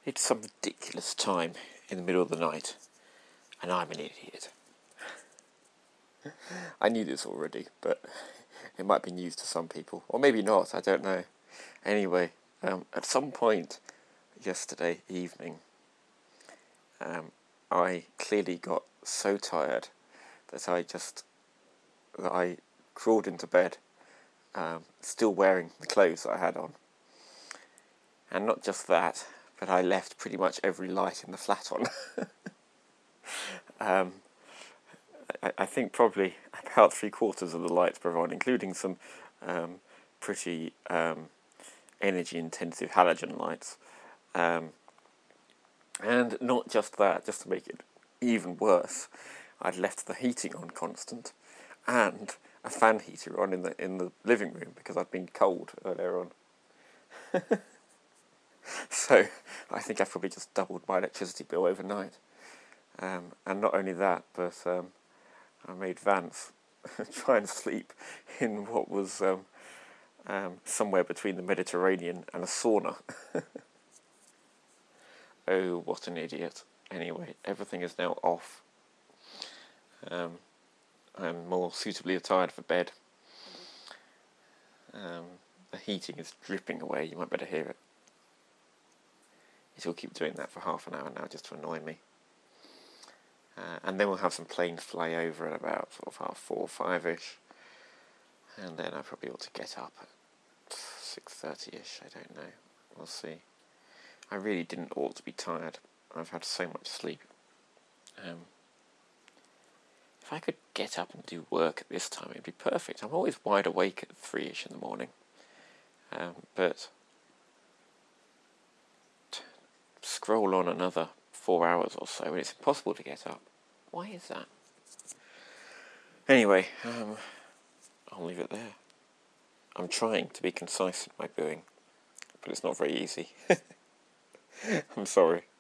It's some ridiculous time in the middle of the night, and I'm an idiot. I knew this already, but it might be news to some people, or maybe not, I don't know. Anyway, at some point yesterday evening, I clearly got so tired that I crawled into bed, still wearing the clothes that I had on. And not just that, but I left pretty much every light in the flat on. I think probably about 3/4 of the lights were on, including some pretty energy-intensive halogen lights. And not just that, just to make it even worse, I'd left the heating on constant and a fan heater on in the living room because I'd been cold earlier on. So I think I've probably just doubled my electricity bill overnight. And not only that, but I made Vance try and sleep in what was somewhere between the Mediterranean and a sauna. Oh, what an idiot. Anyway, everything is now off. I'm more suitably attired for bed. The heating is dripping away, you might better hear it. It will keep doing that for half an hour now just to annoy me. And then we'll have some planes fly over at about sort of 4:30, 5-ish. And then I probably ought to get up at 6:30-ish, I don't know. We'll see. I really didn't ought to be tired. I've had so much sleep. If I could get up and do work at this time, it'd be perfect. I'm always wide awake at 3-ish in the morning. But scroll on another 4 hours or so, and it's impossible to get up. Why is that? Anyway, I'll leave it there. I'm trying to be concise in my booing, but it's not very easy. I'm sorry.